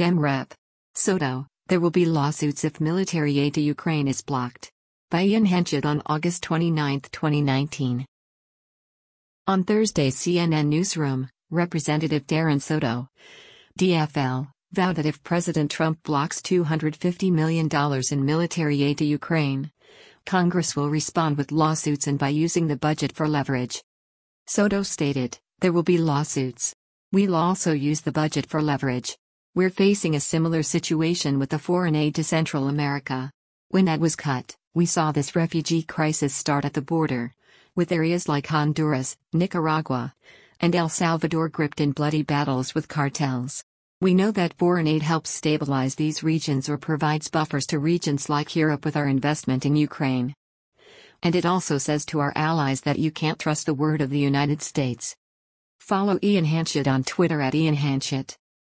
Dem Rep. Soto, there will be lawsuits if military aid to Ukraine is blocked. By Ian Henchett on August 29, 2019. On Thursday's CNN newsroom, Representative Darren Soto, DFL, vowed that if President Trump blocks $250 million in military aid to Ukraine, Congress will respond with lawsuits and by using the budget for leverage. Soto stated, "There will be lawsuits. We'll also use the budget for leverage. We're facing a similar situation with the foreign aid to Central America. When that was cut, we saw this refugee crisis start at the border, with areas like Honduras, Nicaragua, and El Salvador gripped in bloody battles with cartels. We know that foreign aid helps stabilize these regions or provides buffers to regions like Europe with our investment in Ukraine. And it also says to our allies that you can't trust the word of the United States." Follow Ian Henchett on Twitter @IanHenchett.